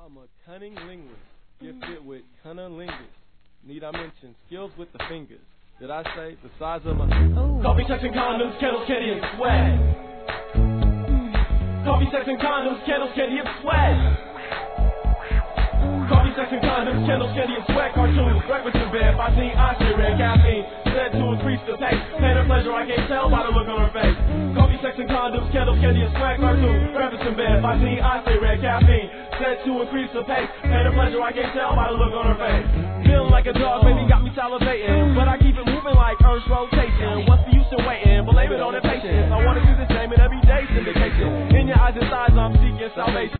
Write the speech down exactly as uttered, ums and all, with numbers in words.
I'm a cunning linguist, gifted with cunnilingus. Need I mention skills with the fingers? Did I say the size of my... Ooh. Coffee, sex, and condoms, candles, candy, and swag. Coffee, sex, and condoms, candles, candy, and swag. Coffee, sex, and condoms, candles, candy, and swag. Cartoons, breakfast in bed, I see I say red caffeine. Said to increase the pace, pain or pleasure, I can't tell by the look on her face. Coffee, sex, and condoms, candles, candy, and swag. Cartoons, breakfast in bed, I see I say red caffeine. Said to increase the pace, pain or pleasure, I can't tell by the look on her face. Feeling like a dog, baby, got me salivating, but I keep it moving like Earth's rotation. What's the use in waiting? Blame it on the patience. I wanna do the same in every day syndication. In your eyes and thighs, I'm seeking salvation.